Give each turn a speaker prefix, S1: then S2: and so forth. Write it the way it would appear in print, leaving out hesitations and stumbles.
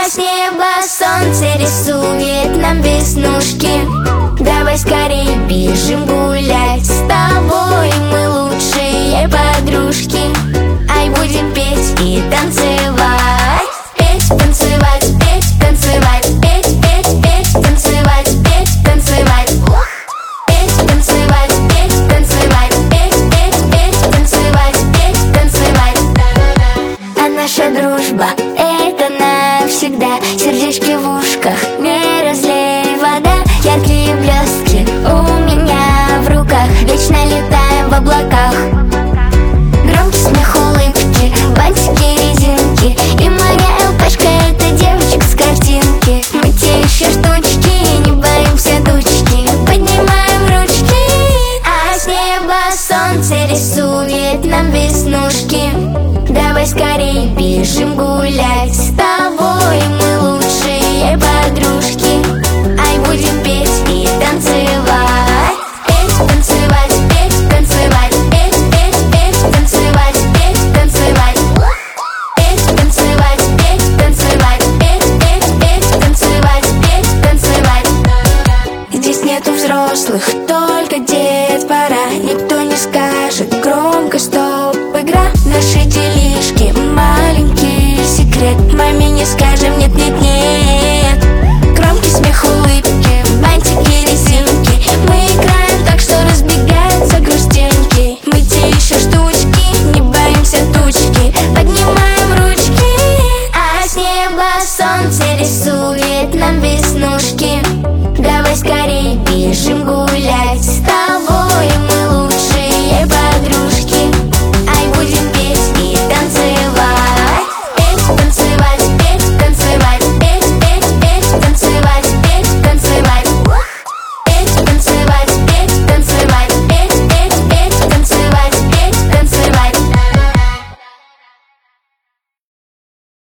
S1: А с неба солнце рисует нам веснушки. Давай скорей бежим гулять, с тобой мы лучшие подружки. Ай, будем петь и танцевать. Петь, танцевать, петь, танцевать, петь, петь, петь, танцевать, петь, танцевать. Петь, танцевать, петь, танцевать, петь, петь, петь, танцевать, петь, танцевать. А наша дружба — это навсегда. Сердечки в ушках, не разлей вода. Яркие блестки у меня в руках, вечно летаем в облаках. Громкий смех, улыбки, бантики, резинки. И моя ЛПшка — это девочка с картинки. Мы те еще штучки, не боимся тучки. Поднимаем ручки. А с неба солнце рисует нам веснушки. Давай скорей бежим гулять, с тобой мы лучшие подружки. Ай, будем петь и танцевать. Петь, танцевать, петь, танцевать, петь, петь, петь, танцевать, петь, танцевать. Петь, танцевать, петь, танцевать, петь, петь, петь, танцевать, петь, танцевать. Здесь нету взрослых, только детвора. Никто не скажет громко стоп, игра. Наши делишки, маленький секрет. Маме не скажем нет, нет, нет. Громкий смех, улыбки, бантики, резинки. Мы играем так, что разбегаются грустинки. Мы те еще штучки, не боимся тучки. Поднимаем ручки. А с неба солнце рисует нам веснушки.